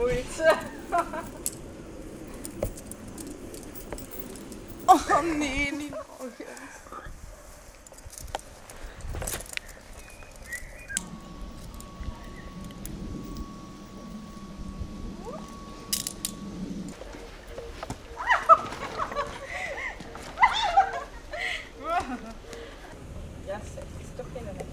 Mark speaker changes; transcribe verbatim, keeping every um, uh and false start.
Speaker 1: ulicy.
Speaker 2: Åh nej, min mage.
Speaker 1: Yes, it's stuck in an